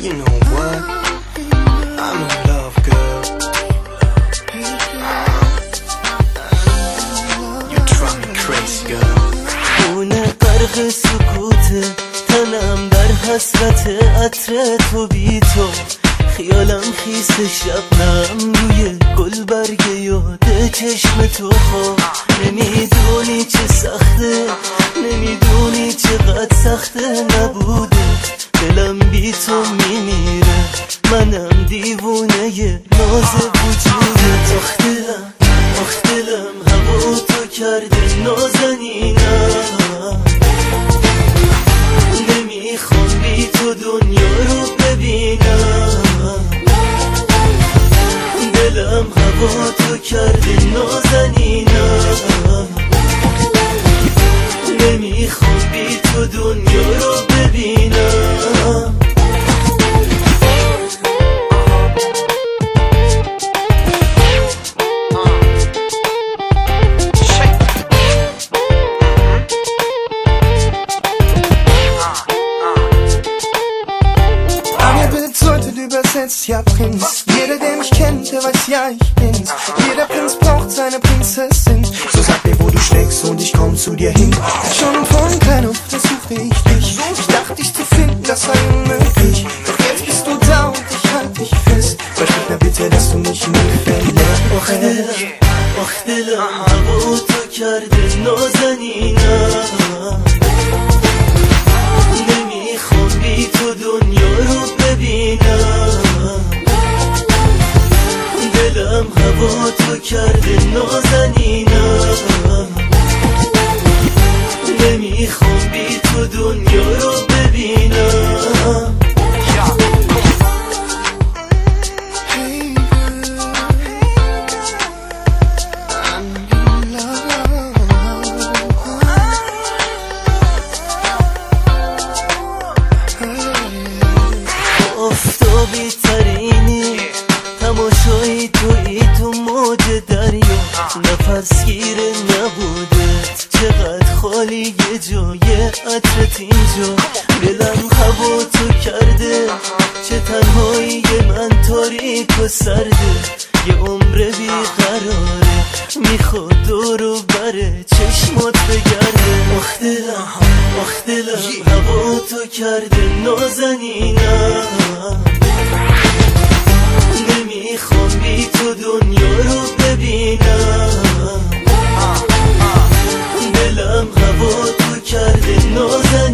You know what? I'm in love, girl. You're driving me crazy, girl. خونه غرق سکوته، تنم در حسرت عطر تو بی تو. خیالم خیس شبنم روی گل برگ یاد چشم تو. خواب نمیدونی چه سخته، نمیدونی چقدر سخته نبوده. دلم بی تو میمیره، منم دیوونه ناز وجودت. آخ دلم هوا تو کرده نازنینم. نمیخوام بی تو دنیا رو ببینم. دلم هوا تو کرده نازنینم. نمیخوام بی تو دنیا رو ببینم. Übersetzt, ja Prinz. Jeder, der mich kennt, der weiß, ja ich bin's. Jeder Prinz braucht seine Prinzessin. So sag mir, wo du steckst und ich komm zu dir hin. Schon von klein auf, da suchte ich dich. Ich dachte, dich zu finden, das sei unmöglich. Doch jetzt bist du da und ich halt dich fest. Versprich mir bitte, dass du mich nie verlässt. آخ دلم هوا تو کرده نازنینم. نمیخوام بی تو دنیا رو ببینم. دلم هوا تو کرده نازنینم. نمیخوام بی تو دنیا رو ببینم. آفتابی ترینی، تماشایی تویی تو موج دریا. نفسگیر نبودت، چقدر خالی یه جای عطرت اینجا. دلم هوا تو کرده، چه تنهایی من تاریک و سرده. یه عمر بیقراره، میخواد دورو بره چشمات بگرده. آخ دلم هوا تو کرده نازنینم. نمیخوام بی تو دنیا رو ببینم. دلم هوا تو کرده نازنینم.